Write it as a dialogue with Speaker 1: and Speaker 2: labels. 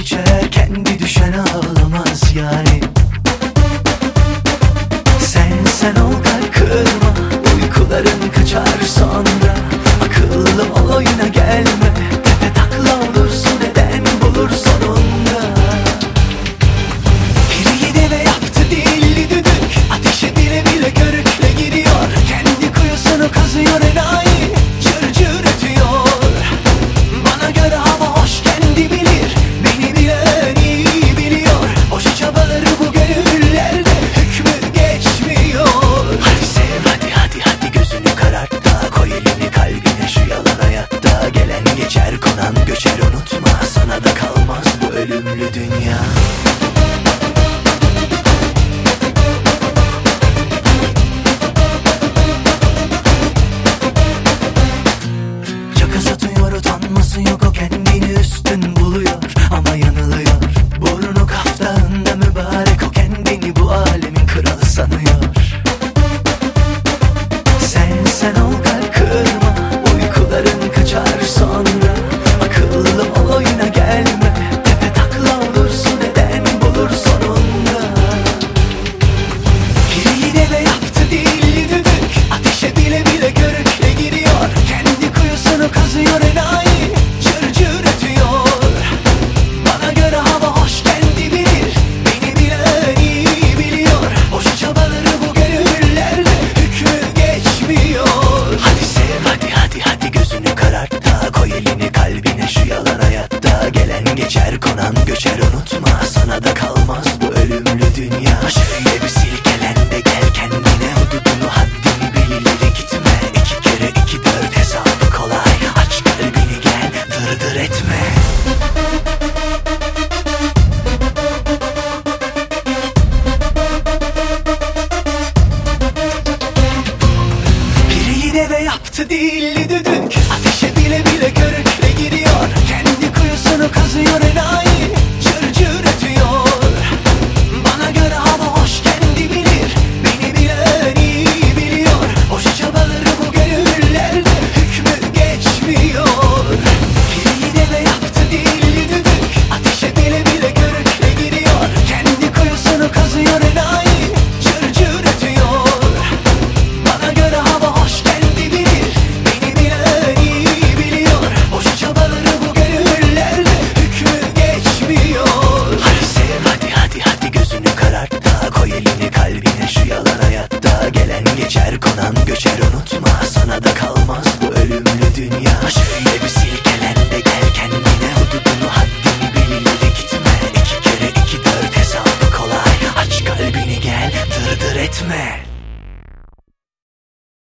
Speaker 1: geçer, kendi düşen ağlamaz yani. Sen ol, kalp kırma, uykuların kaçar sonra. Akıllı ol, oyuna gelme, tepe takla olursun, neden bulur sonunda. Biri deve yaptı dilli düdük, ateşe bile bile körükle giriyor. Kendi kuyusunu kazıyor enayi, cır cır ötüyor. Bana göre hava hoş, kendi bilir, beni bilen iyi biliyor. Boşa çabaları bu gönüllerde hükmü geçmiyor. Hadi sev, hadi hadi hadi, gözünü karart da koy elini kalbine, şu yalan hayatta gelen geçer, konan göçer, unutma sana da kalmaz bu ölümlü dünya. Caka satıyor, utanması yok, o kendini üstün buluyor ama yanılıyor. Burnu kaftağında mübarek, o kendini bu alemin kralı sanıyor. Sen ol, kalp kırma, uykuların kaçar sonra. Akıllı ol, oyuna gelme, tepe takla olursun, neden bulur sonunda. Biri deve yaptı dilli düdük, ateşe bile bile körükle giriyor. Kendi kuyusunu kazıyor enayi, cır cır ötüyor. Bana göre hava hoş, kendi bilir, beni bilen iyi biliyor. Boşa çabaları bu gönüllerde hükmü geçmiyor. Hadi sev, hadi hadi hadi, gözünü karart da koy elini kalbine, şu yalan hayatta gelen geçer, konan göçer, unutma sana da kalmaz bu ölümlü dünya. Şöyle bir silkelen de gel kendine, hududunu haddini bil, ileri gitme. 2 kere 2 4 hesabı kolay, aç kalbini gel, dırdır etme. Biri deve yaptı dilli düdük, ateşe bile bile körükle giriyor. Kendi kuyusunu kazıyor enayi, cır cır ötüyor. Bana göre hava hoş, kendi bilir, beni bilen iyi biliyor. Boşa çabaları bu gönüllerde hükmü geçmiyor. Biri deve yaptı dilli düdük, ateşe bile bile körükle giriyor. Kendi kuyusunu kazıyor enayi, cır cır ötüyor. Bana göre hava hoş, kendi bilir, beni bilen iyi biliyor. Boşa çabaları bu gönüllerde hükmü geçmiyor. Hadi sev, hadi hadi hadi, gözünü karart da koy elini kalbine, şu yalan hayatta gelen geçer, konan göçer, unutma sana da kalmaz bu ölümlü dünya. Şöyle bir silke